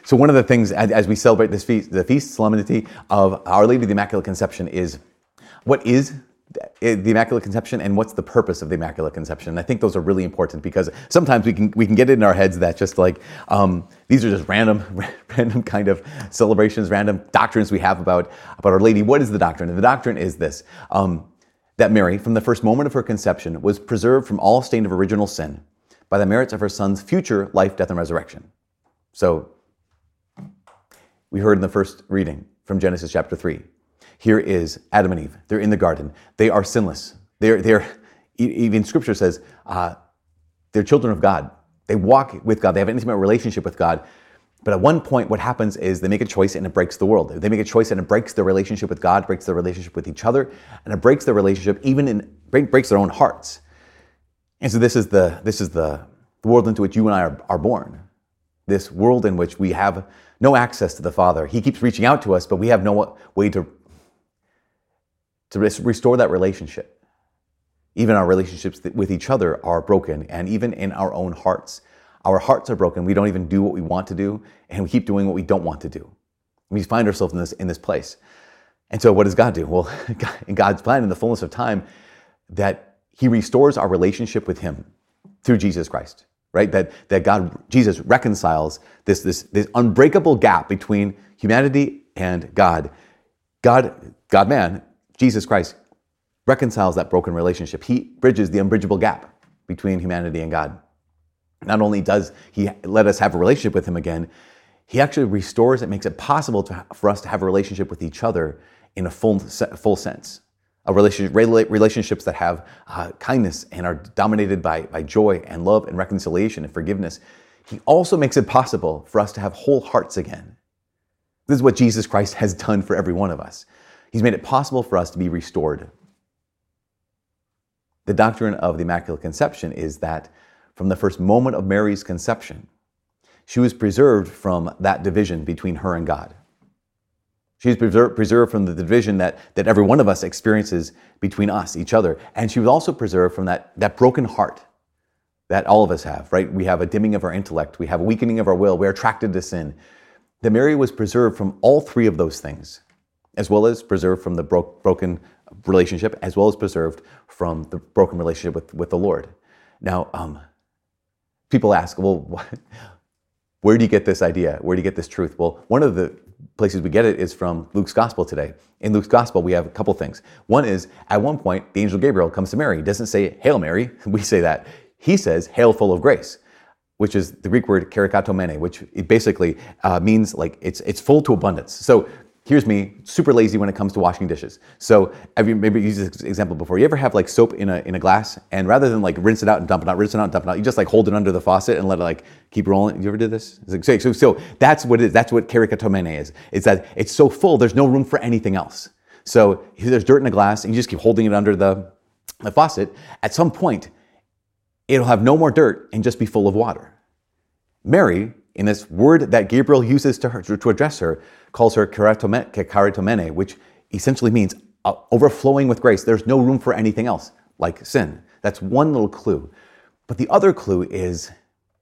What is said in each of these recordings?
So one of the things as we celebrate this feast, the feast solemnity of Our Lady of the Immaculate Conception, is what is the Immaculate Conception and what's the purpose of the Immaculate Conception. And I think those are really important because sometimes we can get it in our heads that just like these are just random kind of celebrations, random doctrines we have about Our Lady. What is the doctrine? And the doctrine is this, that Mary, from the first moment of her conception, was preserved from all stain of original sin by the merits of her Son's future life, death, and resurrection. So we heard in the first reading from Genesis chapter 3. Here is Adam and Eve. They're in the garden. They are sinless. They're even Scripture says they're children of God. They walk with God. They have an intimate relationship with God. But at one point, what happens is they make a choice and it breaks the world. They make a choice and it breaks their relationship with God, breaks their relationship with each other, and it breaks their relationship breaks their own hearts. And so this is the world into which you and I are born. This world in which we have no access to the Father. He keeps reaching out to us, but we have no way to restore that relationship. Even our relationships with each other are broken, and even in our own hearts. Our hearts are broken. We don't even do what we want to do, and we keep doing what we don't want to do. We find ourselves in this place. And so what does God do? Well, in God's plan, in the fullness of time, that He restores our relationship with Him through Jesus Christ, right? That Jesus reconciles this unbreakable gap between humanity and God. God-man, Jesus Christ, reconciles that broken relationship. He bridges the unbridgeable gap between humanity and God. Not only does He let us have a relationship with Him again, He actually restores it, makes it possible for us to have a relationship with each other in a full sense. Relationships that have kindness and are dominated by joy and love and reconciliation and forgiveness. He also makes it possible for us to have whole hearts again. This is what Jesus Christ has done for every one of us. He's made it possible for us to be restored. The doctrine of the Immaculate Conception is that from the first moment of Mary's conception, she was preserved from that division between her and God. She was preserved from the division that every one of us experiences between us, each other. And she was also preserved from that broken heart that all of us have, right? We have a dimming of our intellect. We have a weakening of our will. We're attracted to sin. That Mary was preserved from all three of those things, as well as preserved from the broken relationship, as well as preserved from the broken relationship with the Lord. Now, people ask, well, where do you get this idea? Where do you get this truth? Well, one of the places we get it is from Luke's Gospel today. In Luke's Gospel, we have a couple things. One is, at one point, the angel Gabriel comes to Mary. He doesn't say, "Hail Mary." We say that. He says, "Hail full of grace," which is the Greek word karikatomene, which it basically means like it's full to abundance. So here's me, super lazy when it comes to washing dishes. So have you maybe used this example before? You ever have like soap in a glass, and rather than like rinse it out and dump it out, rinse it out and dump it out, you just like hold it under the faucet and let it like keep rolling? You ever did this? So that's what it is. That's what karikatomene is. It's that it's so full, there's no room for anything else. So if there's dirt in a glass and you just keep holding it under the faucet, at some point, it'll have no more dirt and just be full of water. Mary, in this word that Gabriel uses to address her, calls her karitomene, which essentially means overflowing with grace. There's no room for anything else, like sin. That's one little clue. But the other clue is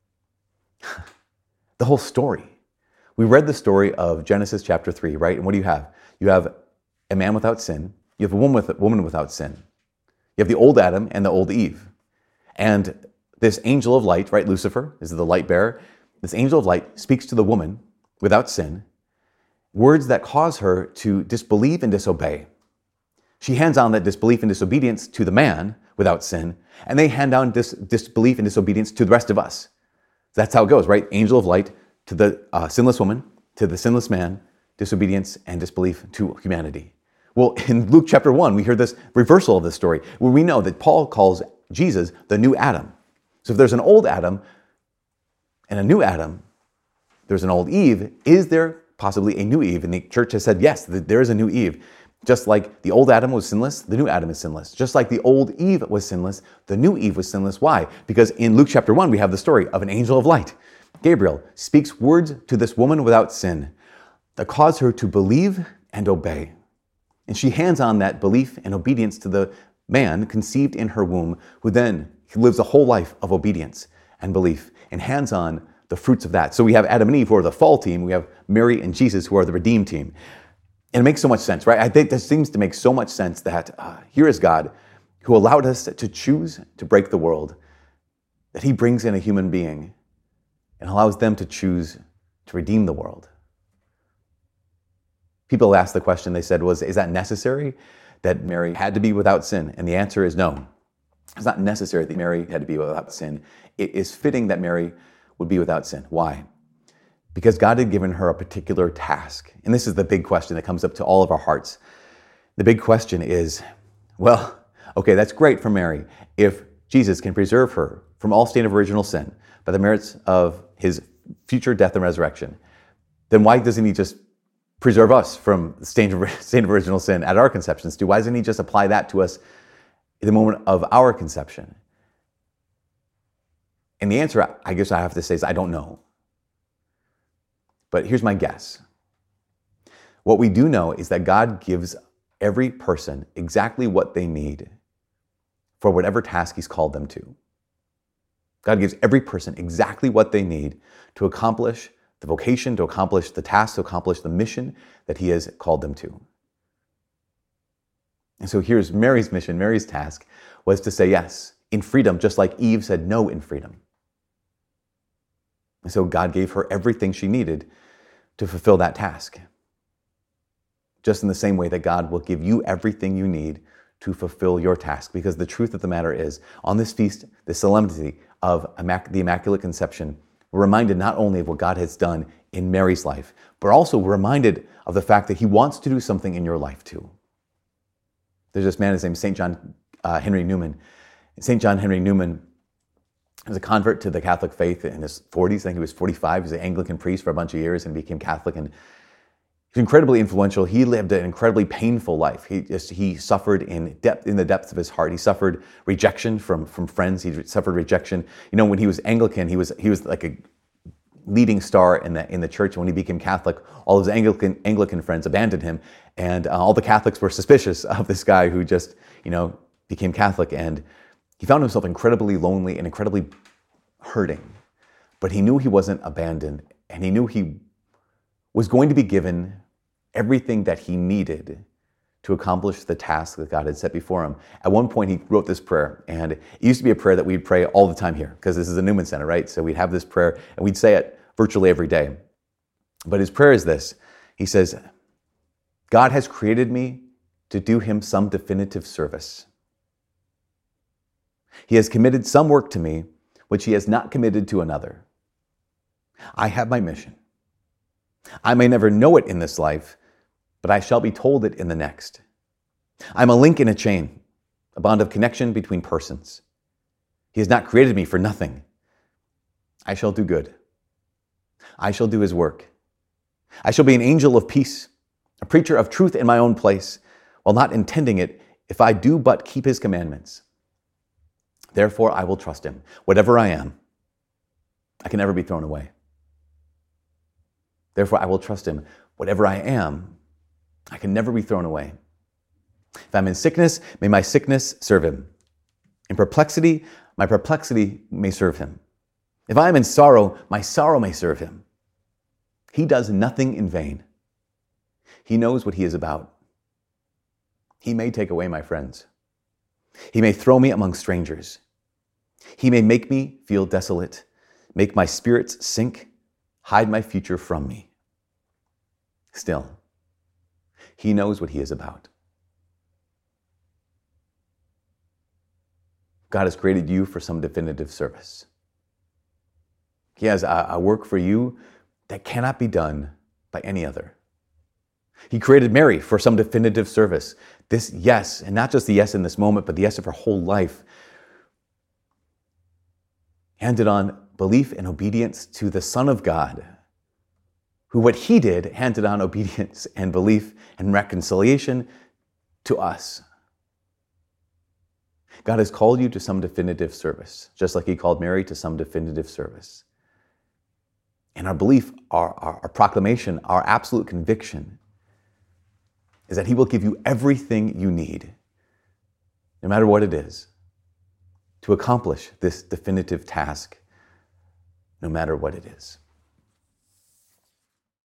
the whole story. We read the story of Genesis chapter 3, right? And what do you have? You have a man without sin. You have a woman without sin. You have the old Adam and the old Eve. And this angel of light, right? Lucifer is the light bearer. This angel of light speaks to the woman without sin, words that cause her to disbelieve and disobey. She hands on that disbelief and disobedience to the man without sin, and they hand down disbelief and disobedience to the rest of us. That's how it goes, right? Angel of light to the sinless woman, to the sinless man, disobedience and disbelief to humanity. Well, in Luke chapter 1, we hear this reversal of this story, where we know that Paul calls Jesus the new Adam. So if there's an old Adam and a new Adam, there's an old Eve. Is there possibly a new Eve? And the church has said, yes, there is a new Eve. Just like the old Adam was sinless, the new Adam is sinless. Just like the old Eve was sinless, the new Eve was sinless. Why? Because in Luke chapter 1, we have the story of an angel of light. Gabriel speaks words to this woman without sin that cause her to believe and obey. And she hands on that belief and obedience to the man conceived in her womb, who then lives a whole life of obedience and belief, and hands on the fruits of that. So we have Adam and Eve, who are the fall team. We have Mary and Jesus, who are the redeemed team. And it makes so much sense, right? I think this seems to make so much sense that here is God who allowed us to choose to break the world, that he brings in a human being and allows them to choose to redeem the world. People asked the question, they said, is that necessary that Mary had to be without sin? And the answer is no. It's not necessary that Mary had to be without sin. It is fitting that Mary would be without sin. Why? Because God had given her a particular task. And this is the big question that comes up to all of our hearts. The big question is, well, okay, that's great for Mary. If Jesus can preserve her from all stain of original sin by the merits of his future death and resurrection, then why doesn't he just preserve us from the stain of original sin at our conceptions too? Why doesn't he just apply that to us in the moment of our conception? And the answer, I guess I have to say, is I don't know. But here's my guess. What we do know is that God gives every person exactly what they need for whatever task he's called them to. God gives every person exactly what they need to accomplish the vocation, to accomplish the task, to accomplish the mission that he has called them to. And so here's Mary's mission. Mary's task was to say yes in freedom, just like Eve said no in freedom. And so God gave her everything she needed to fulfill that task. Just in the same way that God will give you everything you need to fulfill your task. Because the truth of the matter is, on this feast, the solemnity of the Immaculate Conception, we're reminded not only of what God has done in Mary's life, but also we're reminded of the fact that he wants to do something in your life too. There's this man, his name is St. John Henry Newman. St. John Henry Newman was a convert to the Catholic faith in his 40s. I think he was 45. He was an Anglican priest for a bunch of years and became Catholic. And he's incredibly influential. He lived an incredibly painful life. He suffered in the depths of his heart. He suffered rejection from friends. He suffered rejection. You know, when he was Anglican, he was like a leading star in the church. And when he became Catholic, all his Anglican friends abandoned him, and all the Catholics were suspicious of this guy who just, became Catholic. And he found himself incredibly lonely and incredibly hurting. But he knew he wasn't abandoned, and he knew he was going to be given everything that he needed to accomplish the task that God had set before him. At one point, he wrote this prayer, and it used to be a prayer that we'd pray all the time here, because this is a Newman Center, right? So we'd have this prayer, and we'd say it virtually every day. But his prayer is this. He says, God has created me to do him some definitive service. He has committed some work to me which he has not committed to another. I have my mission. I may never know it in this life, but I shall be told it in the next. I'm a link in a chain, a bond of connection between persons. He has not created me for nothing. I shall do good. I shall do his work. I shall be an angel of peace, a preacher of truth in my own place, while not intending it, if I do but keep his commandments. Therefore, I will trust him. Whatever I am, I can never be thrown away. Therefore, I will trust him. Whatever I am, I can never be thrown away. If I'm in sickness, may my sickness serve him. In perplexity, my perplexity may serve him. If I am in sorrow, my sorrow may serve him. He does nothing in vain. He knows what he is about. He may take away my friends. He may throw me among strangers. He may make me feel desolate, make my spirits sink, hide my future from me. Still, he knows what he is about. God has created you for some definitive service. He has a work for you that cannot be done by any other. He created Mary for some definitive service. This yes, and not just the yes in this moment, but the yes of her whole life, handed on belief and obedience to the Son of God, who what he did handed on obedience and belief and reconciliation to us. God has called you to some definitive service, just like he called Mary to some definitive service. And our belief, our proclamation, our absolute conviction is that he will give you everything you need, no matter what it is, to accomplish this definitive task no matter what it is.